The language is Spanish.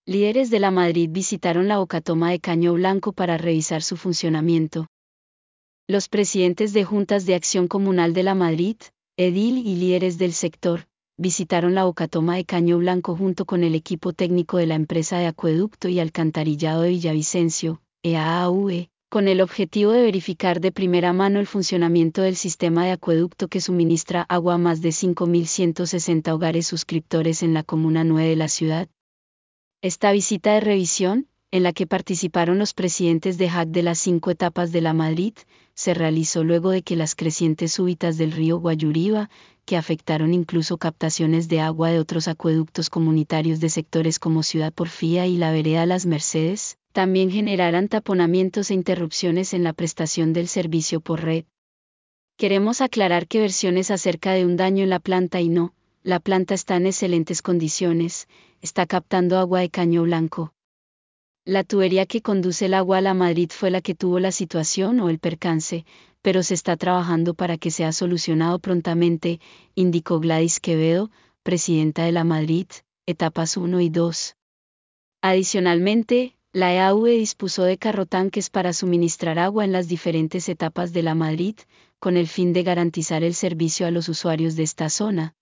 Líderes de la Madrid visitaron la bocatoma de Caño Blanco para revisar su funcionamiento. Los presidentes de juntas de acción comunal de la Madrid, edil y líderes del sector, visitaron la bocatoma de Caño Blanco junto con el equipo técnico de la empresa de acueducto y alcantarillado de Villavicencio, EAAV, con el objetivo de verificar de primera mano el funcionamiento del sistema de acueducto que suministra agua a más de 5.160 hogares suscriptores en la Comuna 9 de la ciudad. Esta visita de revisión, en la que participaron los presidentes de JAC de las 5 etapas de la Madrid, se realizó luego de que las crecientes súbitas del río Guayuriba, que afectaron incluso captaciones de agua de otros acueductos comunitarios de sectores como Ciudad Porfía y la vereda Las Mercedes, también generaran taponamientos e interrupciones en la prestación del servicio por red. Queremos aclarar que versiones acerca de un daño en la planta y no, la planta está en excelentes condiciones, está captando agua de Caño Blanco. La tubería que conduce el agua a la Madrid fue la que tuvo la situación o el percance, pero se está trabajando para que sea solucionado prontamente, indicó Gladys Quevedo, presidenta de la Madrid, etapas 1 y 2. Adicionalmente, la EAV dispuso de carrotanques para suministrar agua en las diferentes etapas de la Madrid, con el fin de garantizar el servicio a los usuarios de esta zona,